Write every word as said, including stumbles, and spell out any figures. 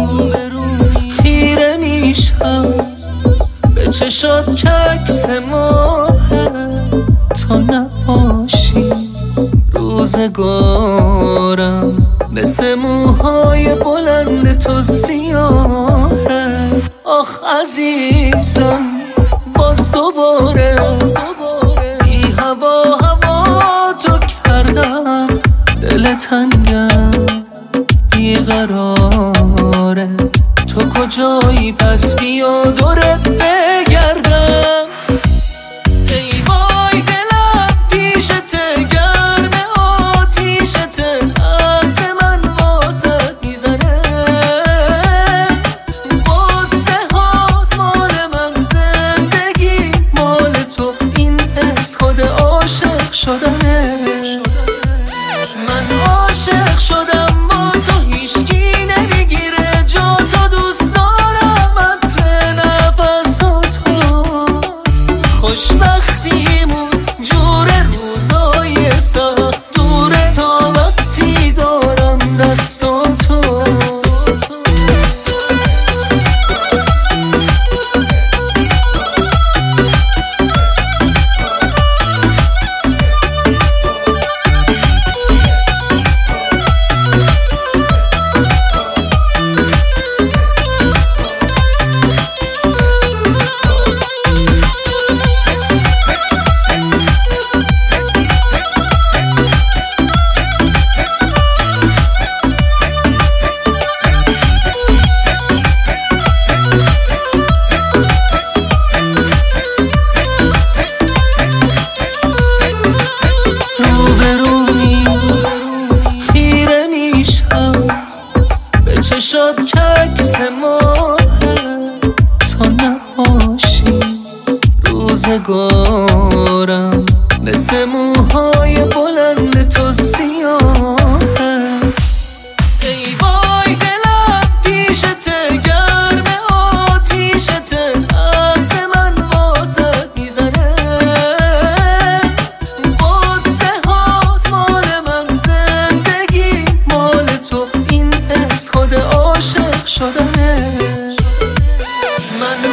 خیره میشم به چشات که عکس ماهه. تا نباشی روزگارم مثل موهای بلند تو سیاهه. آخ عزیزم باز دوباره بی هوا هوا تو کردم. دل تنگم بیقراره، تو کجایی پس بیا دورت بگردم. ای وای دلم پیشته گرم آتیشته، از من واسط میزنه. قصه هات مال من، زندگی مال تو، این حس خود عاشق شدنه. من عاشق شدم با تو، هیچکی نمیگیره جا تو. دوست دارم عطر نفساتو، خوشبختیمون جور روزای سخت دوره تا وقتی دارم دستاتو. چشات که عکس ماهه. تا نباشی روزگارم مثل موهای بلند تو سیاهه. ای وای دلم پیشته گرم آتیشته، از من واسط میزنه. قصه هات مال من، زندگی مال تو، این حس خود عاشق شدنه. من